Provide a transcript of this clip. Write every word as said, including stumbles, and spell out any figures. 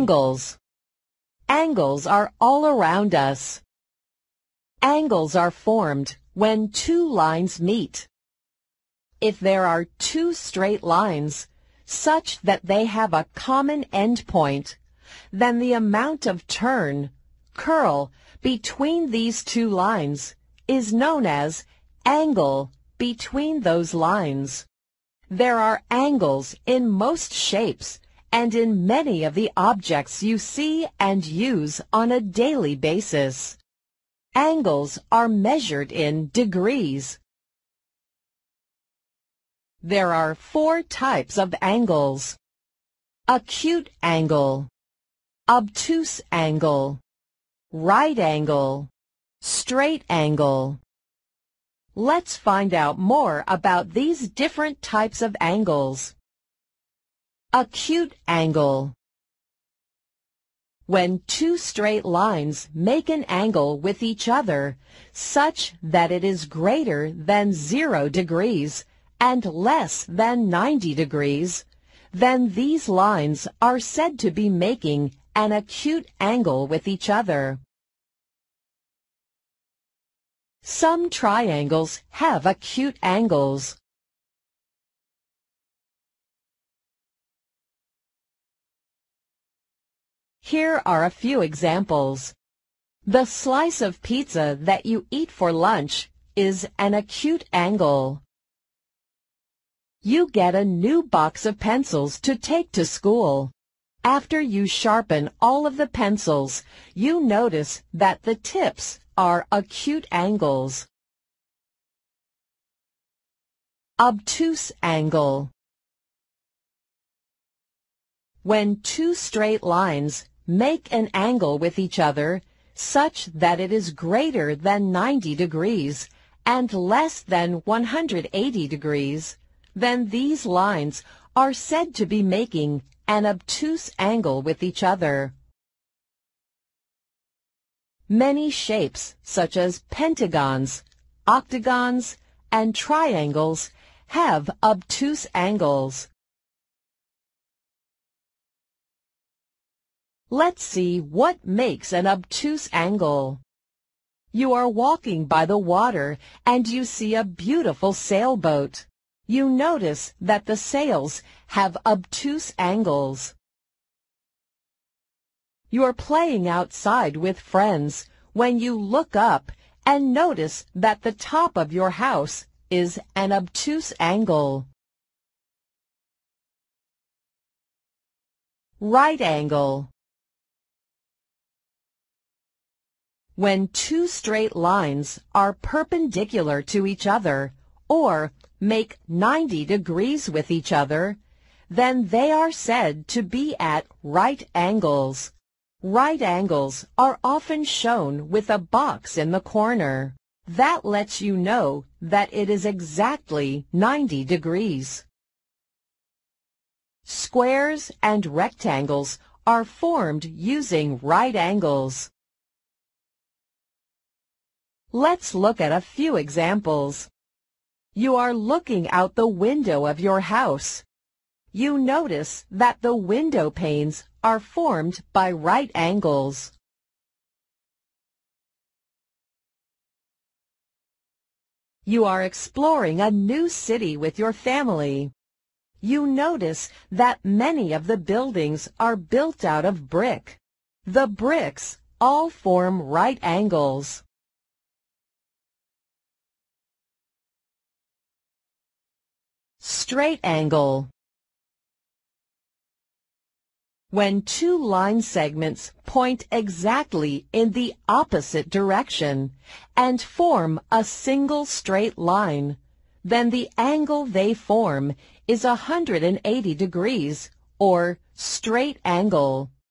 Angles. Angles are all around us. Angles are formed when two lines meet. If there are two straight lines, such that they have a common endpoint, then the amount of turn, curl, between these two lines is known as angle between those lines. There are angles in most shapes and in many of the objects you see and use on a daily basis. Angles are measured in degrees. There are four types of angles: acute angle, obtuse angle, right angle, straight angle. Let's find out more about these different types of angles. Acute angle. When two straight lines make an angle with each other such that it is greater than zero degrees and less than ninety degrees, then these lines are said to be making an acute angle with each other. Some triangles have acute angles. Here are a few examples. The slice of pizza that you eat for lunch is an acute angle. You get a new box of pencils to take to school. After you sharpen all of the pencils, you notice that the tips are acute angles. Obtuse angle. When two straight lines make an angle with each other such that it is greater than ninety degrees and less than one hundred eighty degrees, then these lines are said to be making an obtuse angle with each other. Many shapes, such as pentagons, octagons, and triangles, have obtuse angles. Let's see what makes an obtuse angle. You are walking by the water and you see a beautiful sailboat. You notice that the sails have obtuse angles. You are playing outside with friends when you look up and notice that the top of your house is an obtuse angle. Right angle. When two straight lines are perpendicular to each other or make ninety degrees with each other, then they are said to be at right angles. Right angles are often shown with a box in the corner. That lets you know that it is exactly ninety degrees. Squares and rectangles are formed using right angles. Let's look at a few examples. You are looking out the window of your house. You notice that the window panes are formed by right angles. You are exploring a new city with your family. You notice that many of the buildings are built out of brick. The bricks all form right angles. Straight angle. When two line segments point exactly in the opposite direction and form a single straight line, then the angle they form is one hundred eighty degrees, or straight angle.